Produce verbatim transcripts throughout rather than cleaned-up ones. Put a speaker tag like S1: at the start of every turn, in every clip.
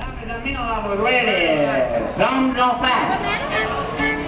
S1: The middle of ready. Don't go fast.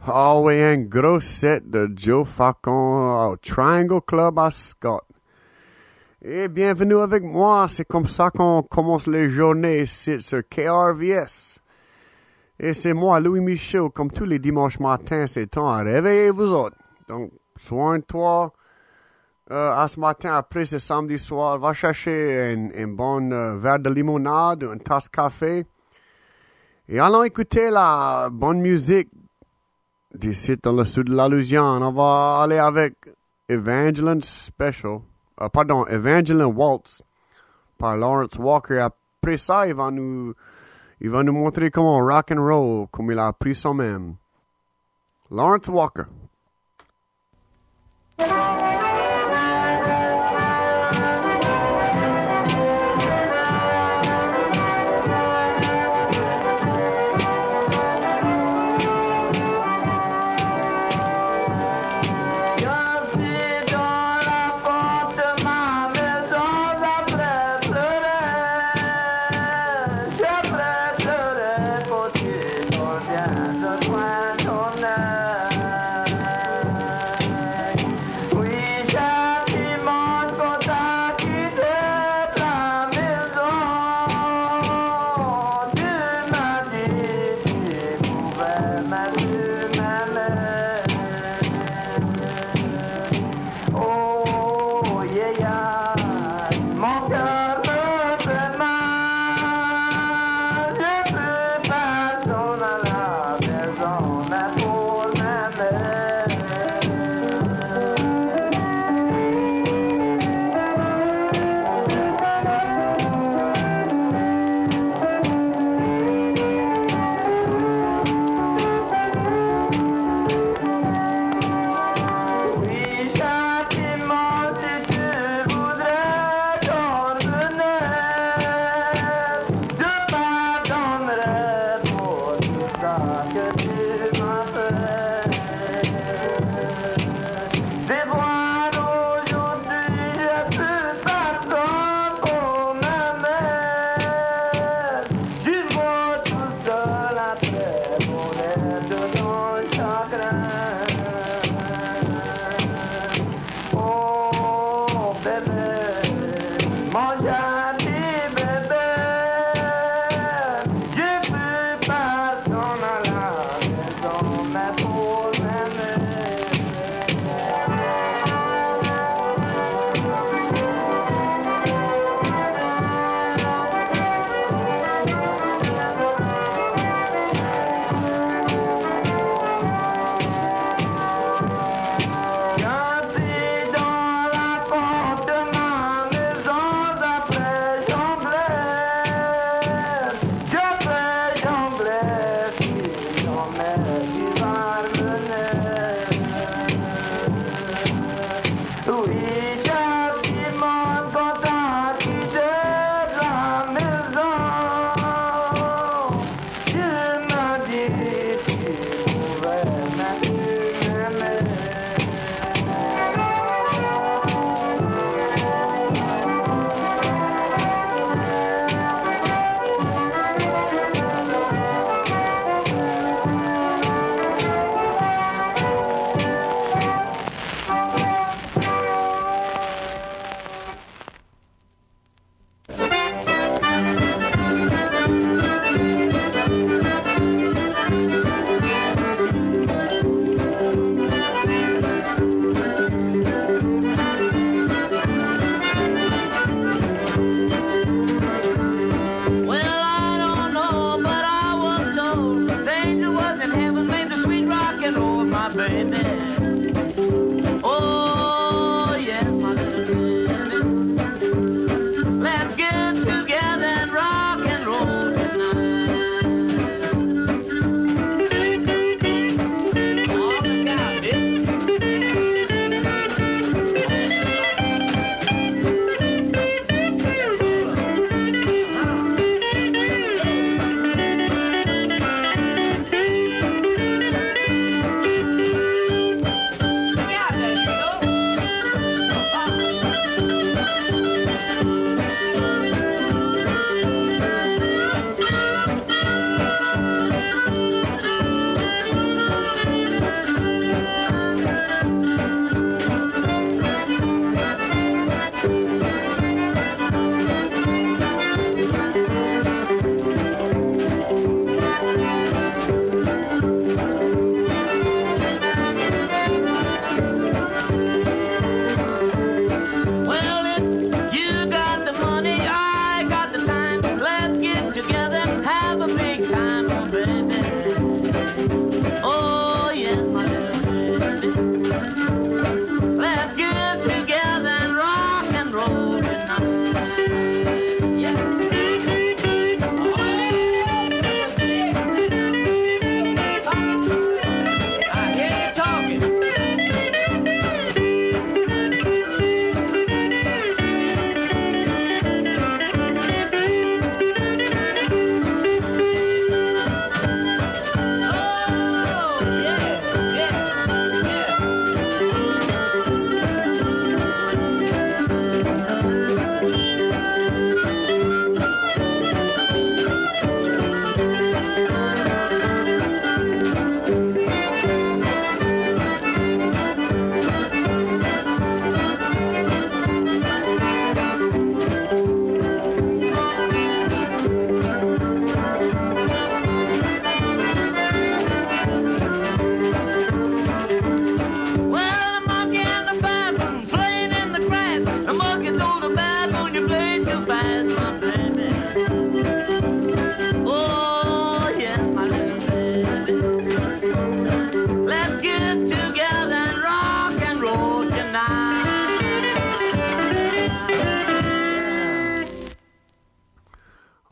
S2: Ah oui, un gros set de Joe Facon au Triangle Club à Scott. Et bienvenue avec moi, c'est comme ça qu'on commence les journées ici sur K R V S. Et c'est moi, Louis Michaud, comme tous les dimanches matins, c'est temps à réveiller vous autres. Donc, soigne-toi. Euh, à ce matin, après ce samedi soir, va chercher un, un bon euh, verre de limonade, une tasse de café. Et allons écouter la bonne musique d'ici dans le sud de la Louisiane. On va aller avec Evangeline Special. Euh, pardon, Evangeline Waltz par Lawrence Walker. Après ça, il va nous, il va nous montrer comment rock and roll, comme il a appris son même. Lawrence Walker.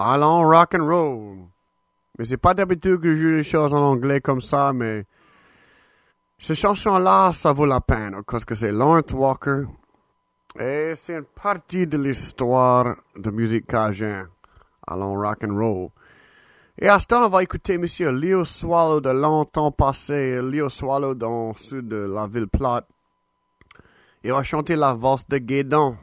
S2: Allons rock and roll. Mais c'est pas d'habitude que je joue les choses en anglais comme ça, mais cette chanson-là, ça vaut la peine, parce que c'est Lawrence Walker, et c'est une partie de l'histoire de musique cajun. Allons rock and roll. Et à ce temps, on va écouter Monsieur Leo Swallow de longtemps passé, Leo Swallow dans le sud de la ville plate. Il va chanter la valse de Guédon.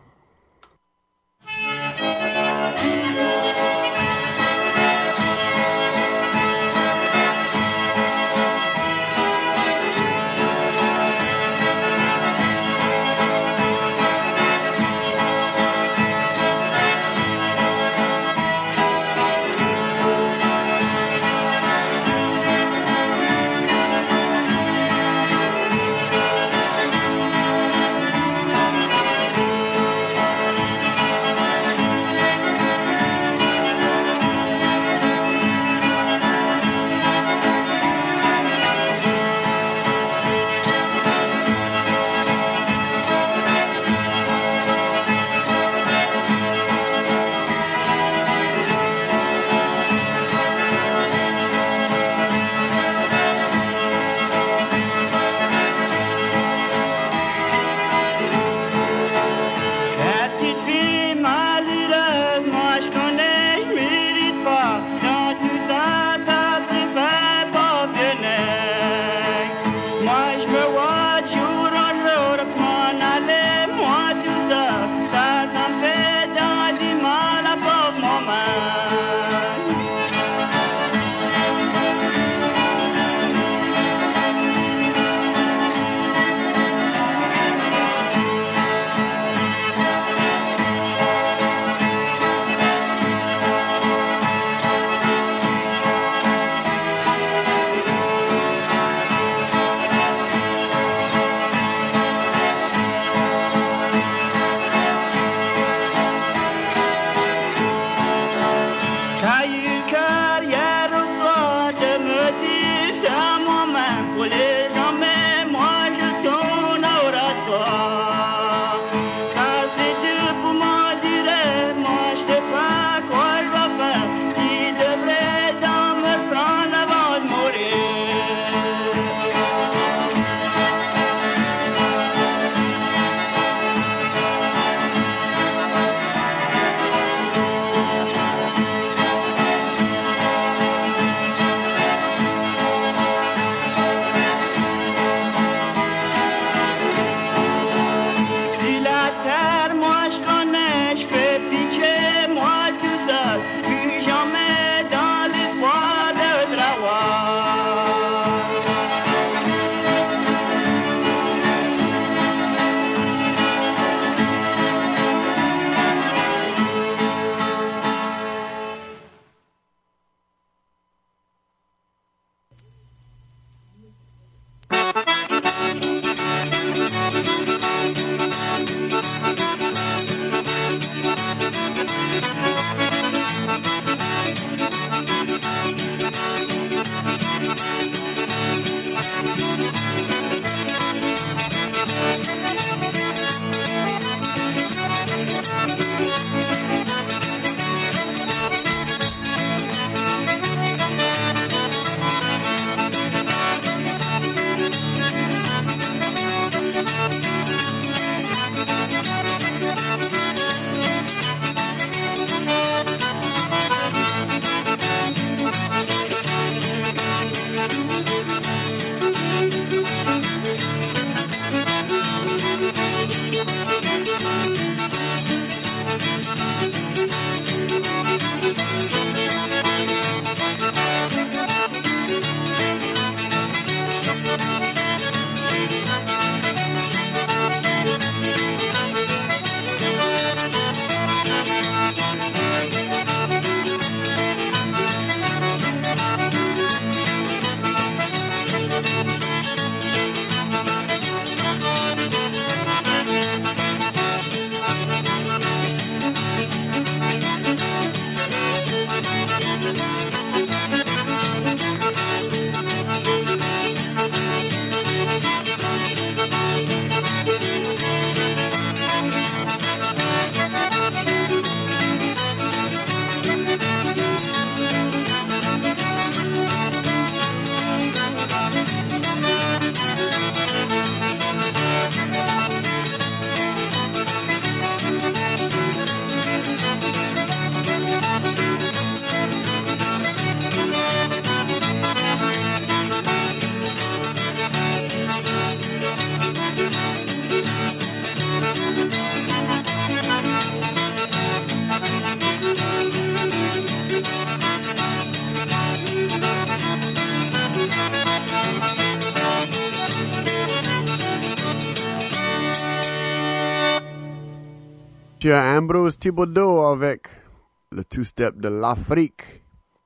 S2: Monsieur Ambrose Thibodeau avec le two-step de l'Afrique.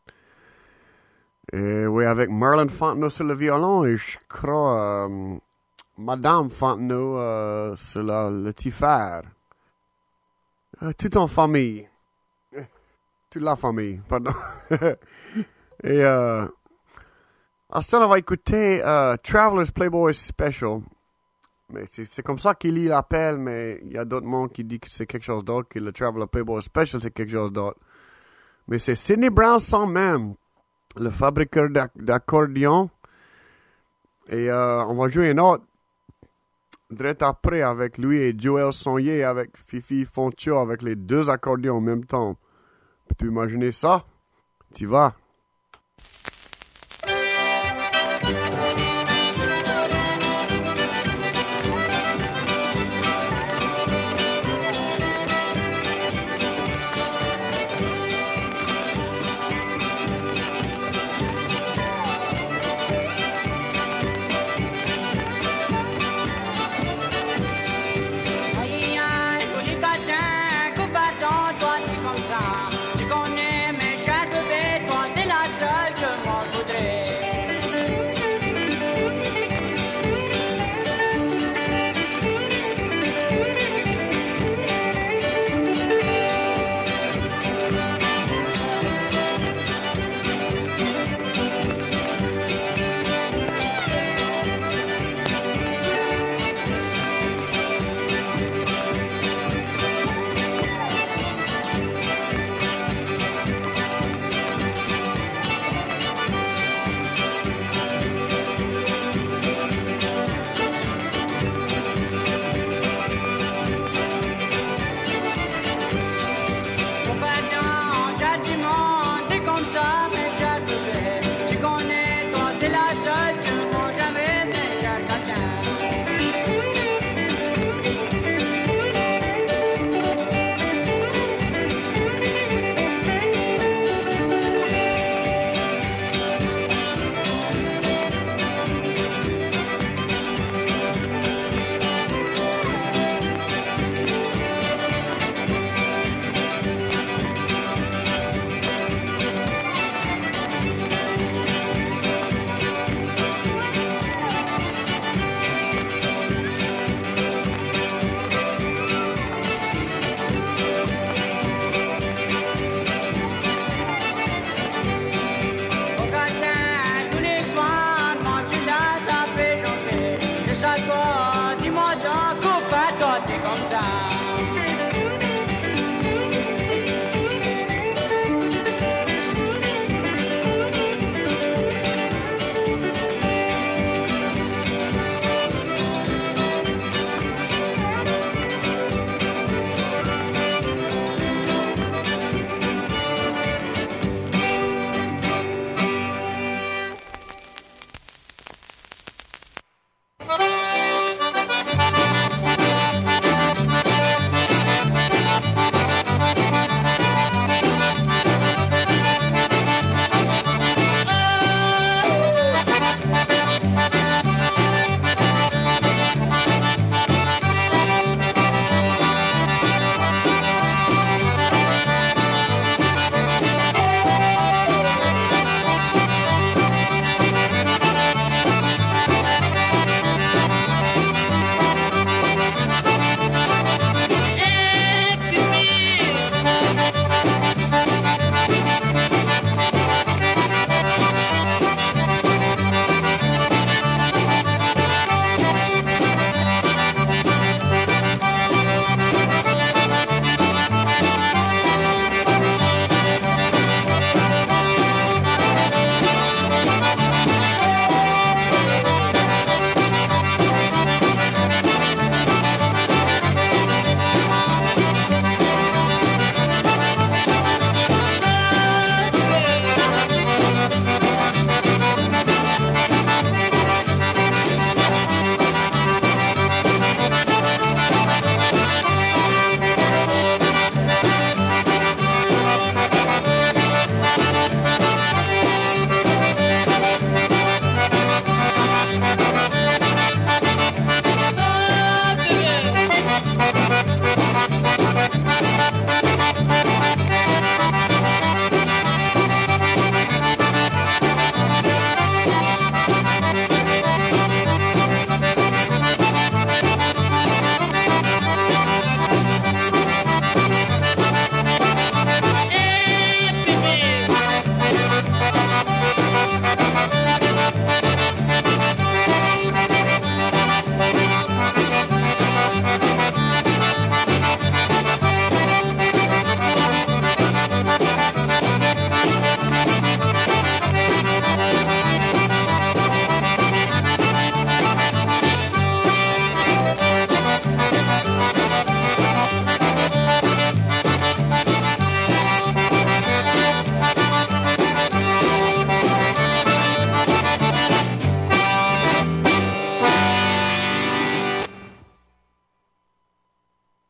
S2: Et oui, avec Merlin Fontenot sur le violon et je crois euh, Madame Fontenot euh, sur la, le tifère. Euh, tout en famille. Toute la famille, pardon. Et euh, à ce temps, on va écouter euh, Traveler's Playboy Special. Mais c'est, c'est comme ça qu'il lit l'appel, mais il y a d'autres monde qui dit que c'est quelque chose d'autre, que le Traveler Playboy Special c'est quelque chose d'autre. Mais c'est Sidney Brown sans même, le fabricant d'accordion. Et euh, on va jouer une autre direct après avec lui et Joël Sonnier avec Fifi Fontio avec les deux accordions en même temps. Peux-tu imaginer ça? Tu vas.
S3: Tu connais mes chats de bête, toi t'es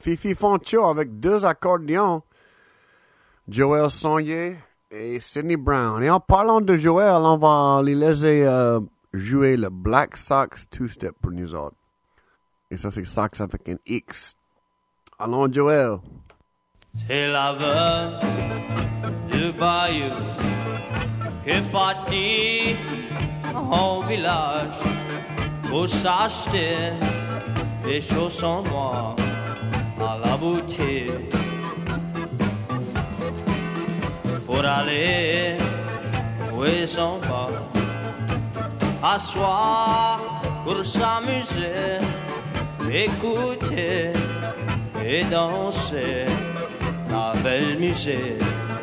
S2: Fifi Foncho avec deux accordéons. Joel Sonnier et Sidney Brown. Et en parlant de Joel, on va les laisser euh, jouer le Black Sox Two-Step pour nous autres. Et ça, c'est Sox avec un X. Allons, Joel.
S3: C'est la veuve du bayou qui est partie en village pour s'acheter des chaussons noirs à la boutique. Pour aller où ils en va, asseoir pour s'amuser, écouter et danser la belle musique.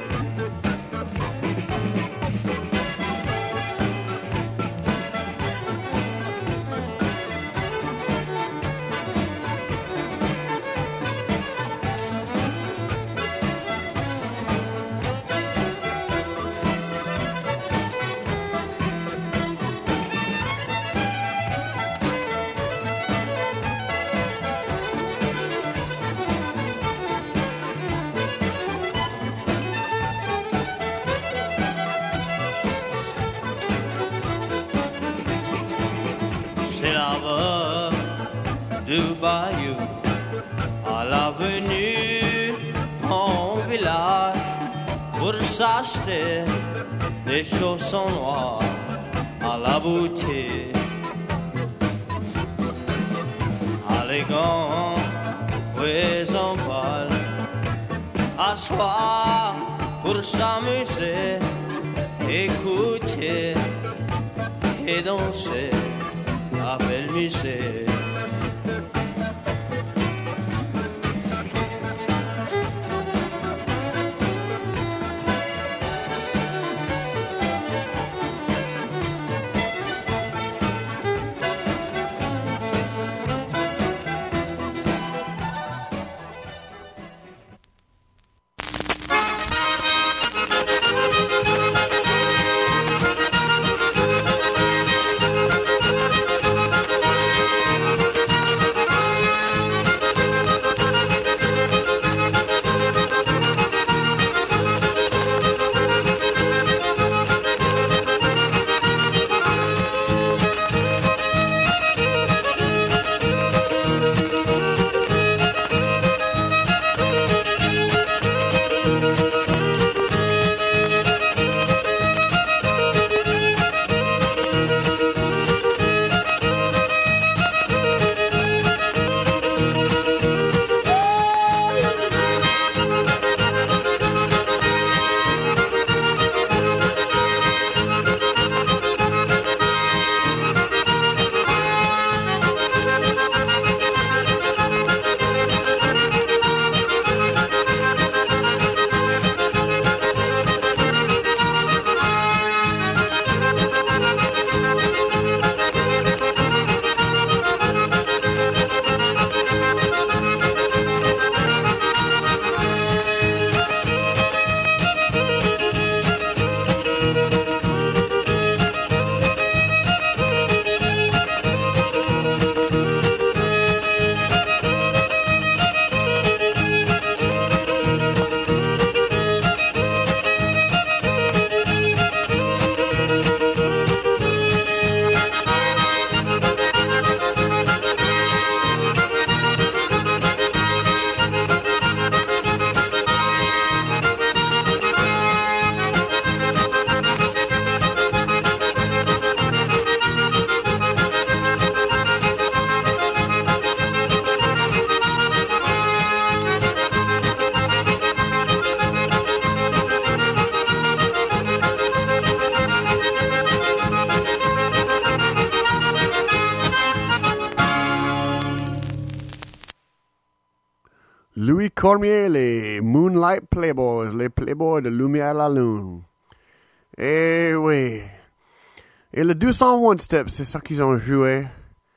S3: Du bayou à l'avenue en village pour s'acheter des chaussons noirs à la boutique. Allégant, oui, on parle, asseoir pour s'amuser, écouter et danser la belle musique.
S2: Louis Cormier, les Moonlight Playboys, les Playboys de Lumière à la Lune. Eh oui. Et le deux cent un Step, c'est ça qu'ils ont joué.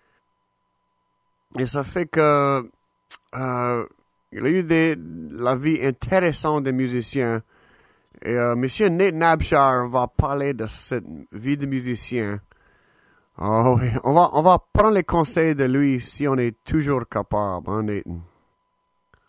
S2: Et ça fait que euh, il y a eu des, la vie intéressante des musiciens. Et euh, Monsieur Nate Nabshire va parler de cette vie de musicien. Oh oui, on va, on va prendre les conseils de lui si on est toujours capable, hein, Nathan?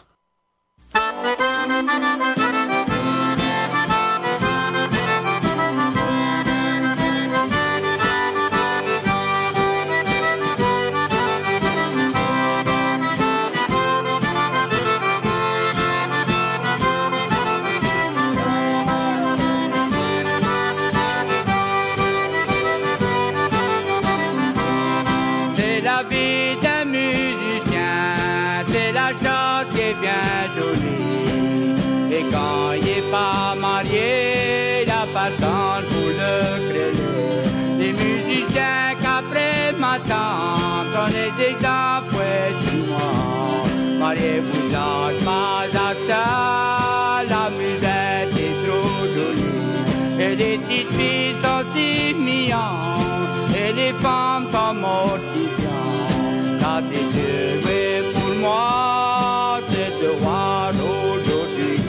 S4: C'est la vie d'un musicien, c'est la chance qui est bien jolie. Et quand il n'est pas marié, il n'a pas le temps pour le créer. Les musiciens qu'après matin, donnez des exemples chez moi. Mariez-vous dans Mazata, la musette est trop jolie. Et les petites filles sont si mignonnes, et les femmes sont mortifiantes. La déjeuner pour moi, c'est de voir aujourd'hui.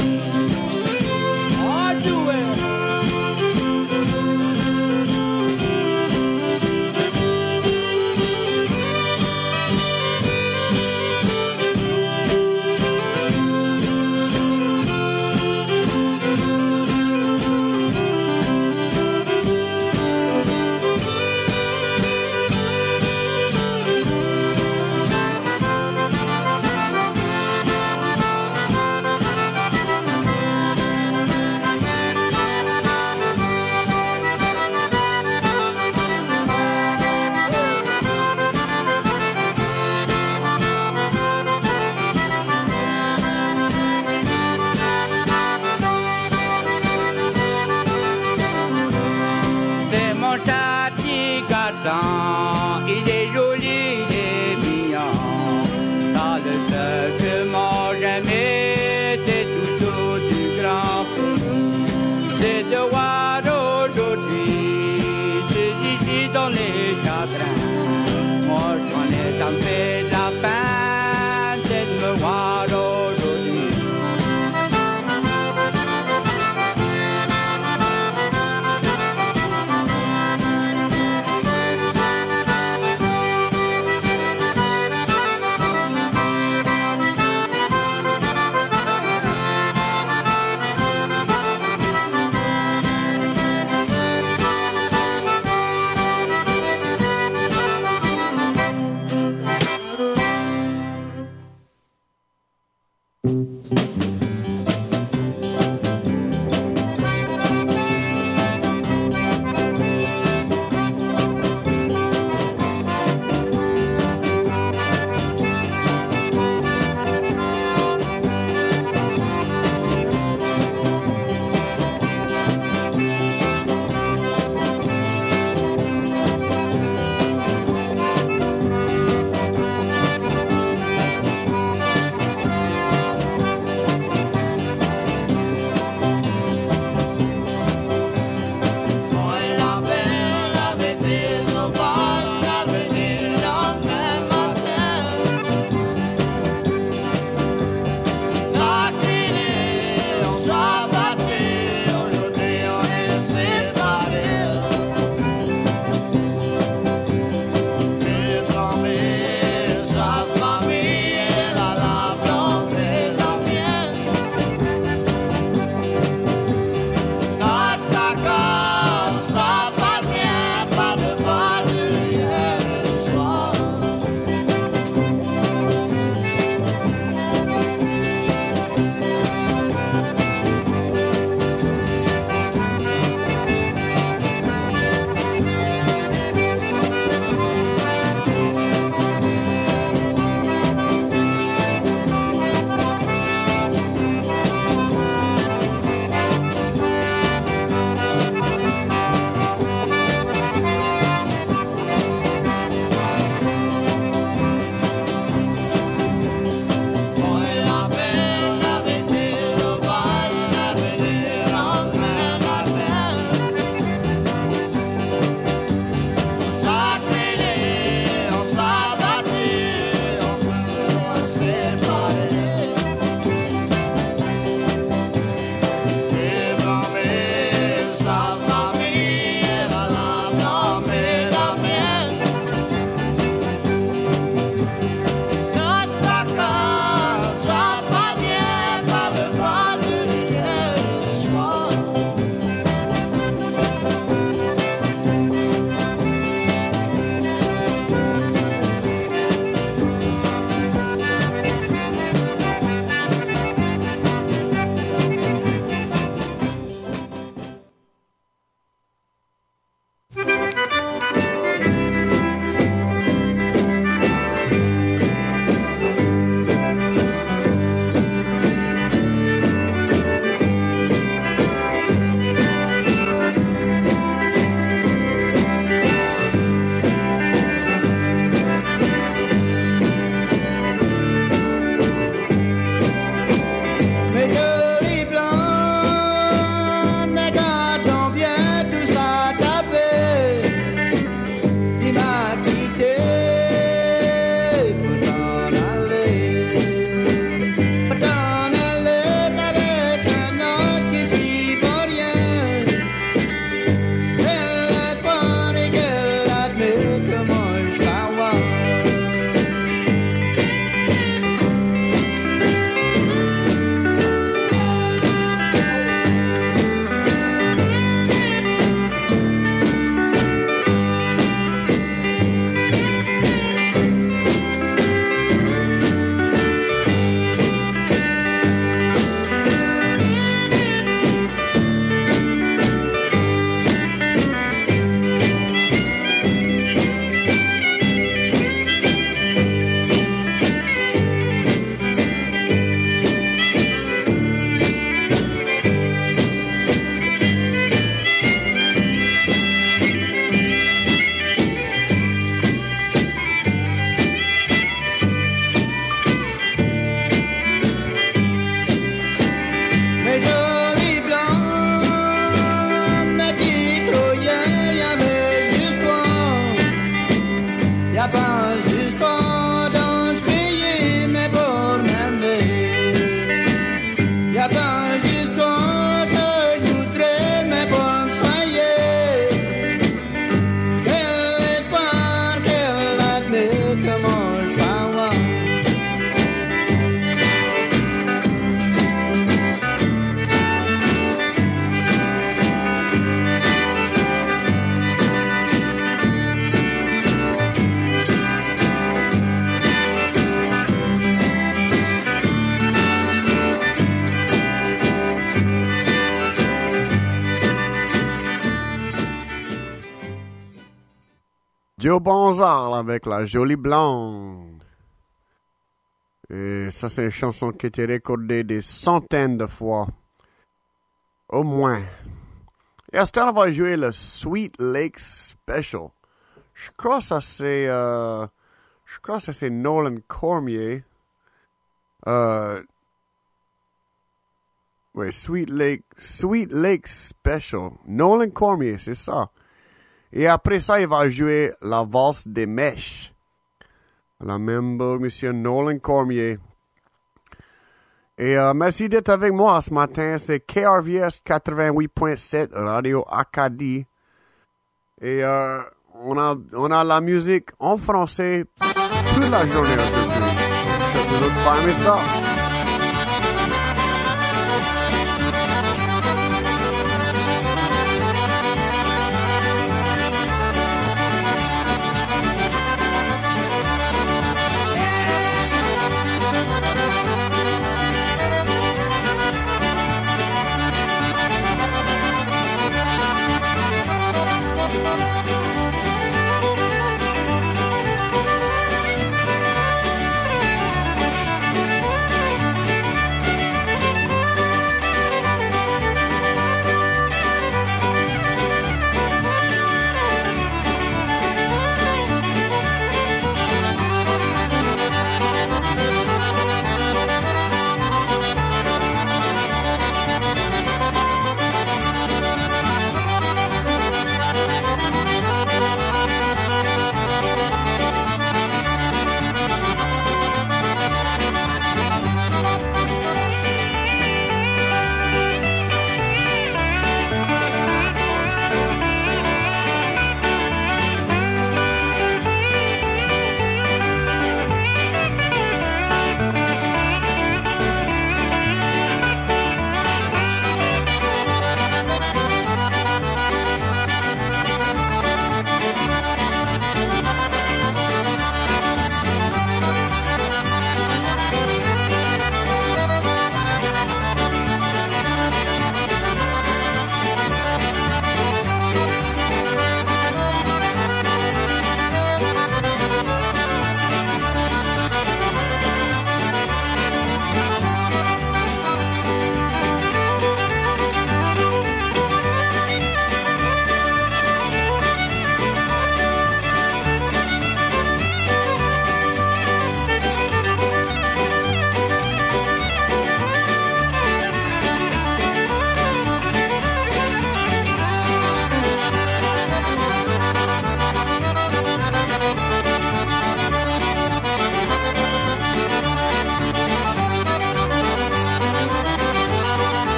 S4: Oh, jouer! C'est mon petit garçon, il est joli, il est mignon. Dans le seul que moi j'aimais, c'est toujours du grand pays. C'est de voir aujourd'hui, c'est ici dans les chagrins. Moi j'en ai ça me fait de la peine, c'est de me voir aujourd'hui. Y a pas juste pas dans ce pays, mais pour m'aimer. Y a pas juste toi que je voudrais, mais pour me soigner. Quel espoir, quel admet que mange pas moi.
S2: Joe Bonzard avec La Jolie Blonde. Et ça, c'est une chanson qui a été recordée des centaines de fois. Au moins. Et à ce temps, on va jouer le Sweet Lake Special. Je crois que ça c'est... Euh, je crois que ça c'est Nolan Cormier. Euh, oui, Sweet Lake... Sweet Lake Special. Nolan Cormier, c'est ça. Et après ça, il va jouer la valse des mèches. La même beau monsieur Nolan Cormier. Et euh, merci d'être avec moi ce matin. C'est K R V S quatre-vingt-huit point sept Radio Acadie. Et euh, on a on a la musique en français toute la journée aujourd'hui. Je vous pas aimer ça.
S5: Thank you.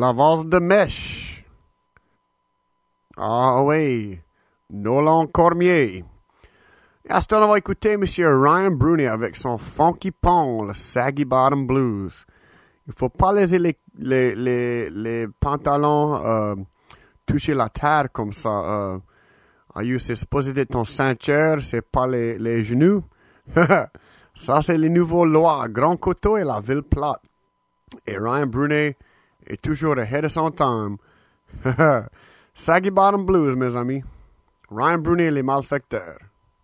S2: La valse de Mèche. Ah oui, Nolan Cormier. Et à ce temps, on va écouter M. Ryan Bruni avec son Funky Pong, le Saggy Bottom Blues. Il faut pas laisser les, les, les, les pantalons euh, toucher la terre comme ça. Euh, aïe, c'est supposé être ton ceinture, c'est pas les, les genoux. Ça, c'est les nouveaux lois. Grand Coteau et la ville plate. Et Ryan Bruni est toujours ahead of son time. Saggy Bottom Blues, mes amis. Ryan Bruni et les malfecteurs.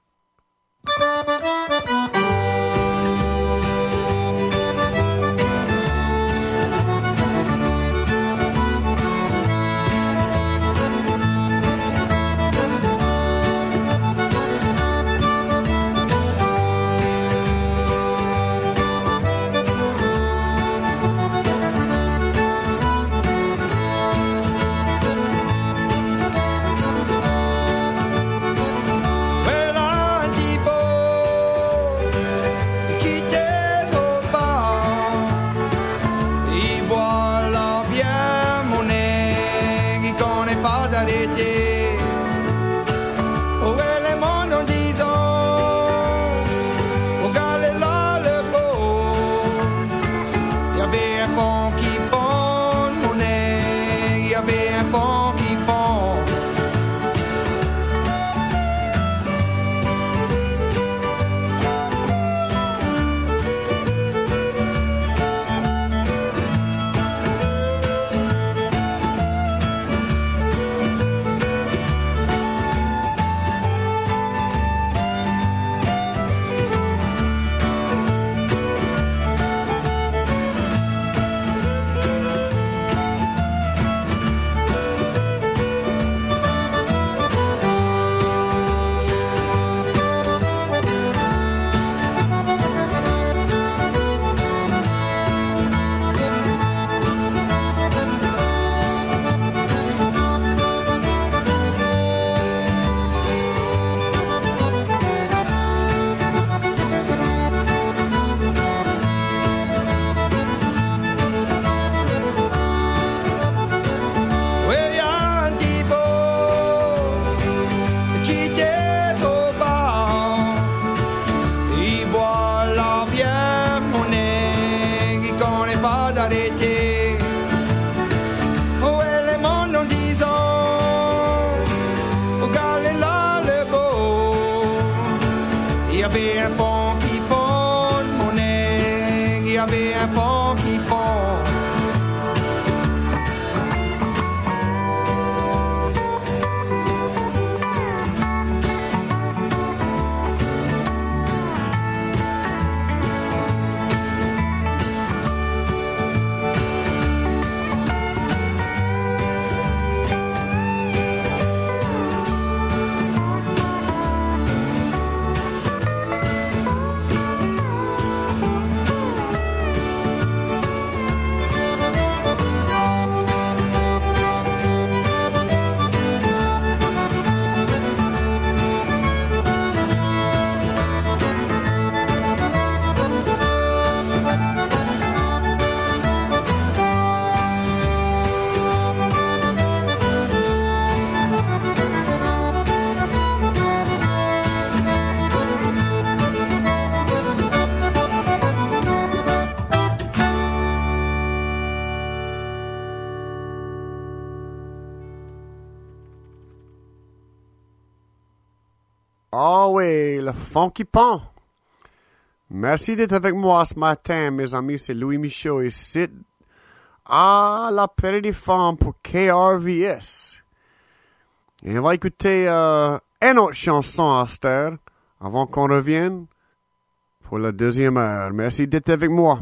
S2: Ah oui, le Funky Pong. Merci d'être avec moi ce matin, mes amis. C'est Louis Michaud ici à la Prairie des Femmes pour K R V S. Et on va écouter euh, une autre chanson à cette heure avant qu'on revienne pour la deuxième heure. Merci d'être avec moi.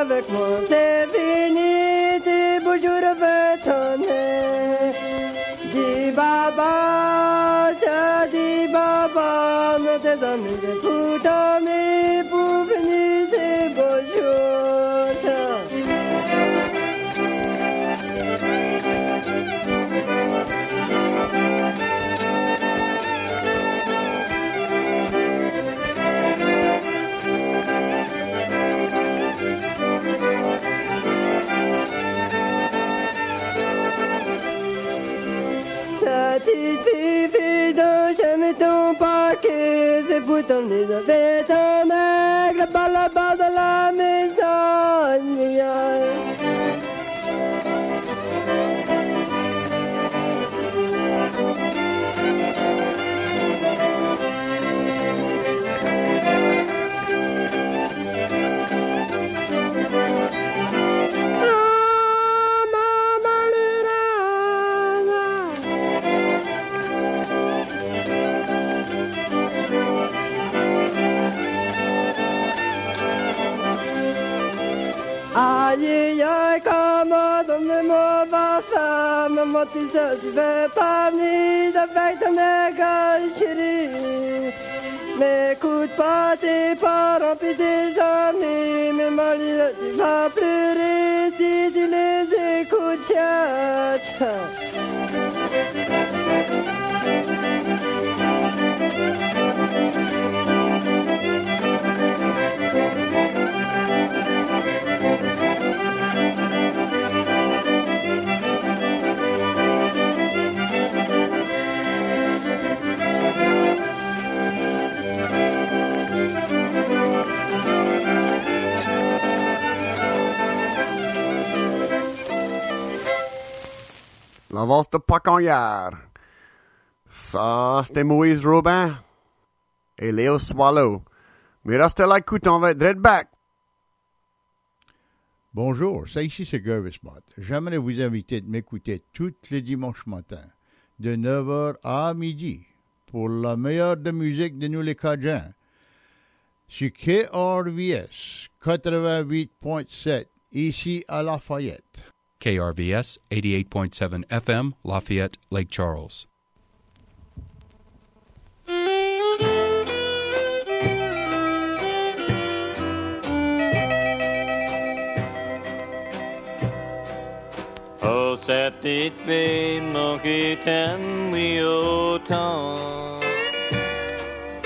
S5: avec moi, c'est fini, tes beaux jours reventonner. Dis baba, je dis baba, ne tes amis, des coups d'amis pour finir ces beaux jours. Petite fille de j'aime ton paquet, c'est pour ton lit de fête en aigle, par là-bas de la maison. Aïe, aïe, comment donne-moi ma femme, moi tu sais, tu veux pas venir avec ton égale chérie. N'écoute pas tes parents puis tes amis, mais malgré tu vas pleurer si tu les écoutes, tcha, tcha.
S2: La valse de Pacagnard. Ça, c'était Moïse Robin et Léo Swallow. Mais restez là, écoute, on va être right back.
S6: Bonjour, ça ici c'est Gervis Mott. J'aimerais vous inviter de m'écouter tous les dimanches matins, de neuf heures à midi, pour la meilleure de musique de nous les Cajuns, sur K R V S quatre-vingt-huit point sept, ici à Lafayette.
S7: K R V S eighty-eight point seven F M, Lafayette, Lake Charles.
S8: Oh, cette petite fille, mon qui t'aime, oui, autant.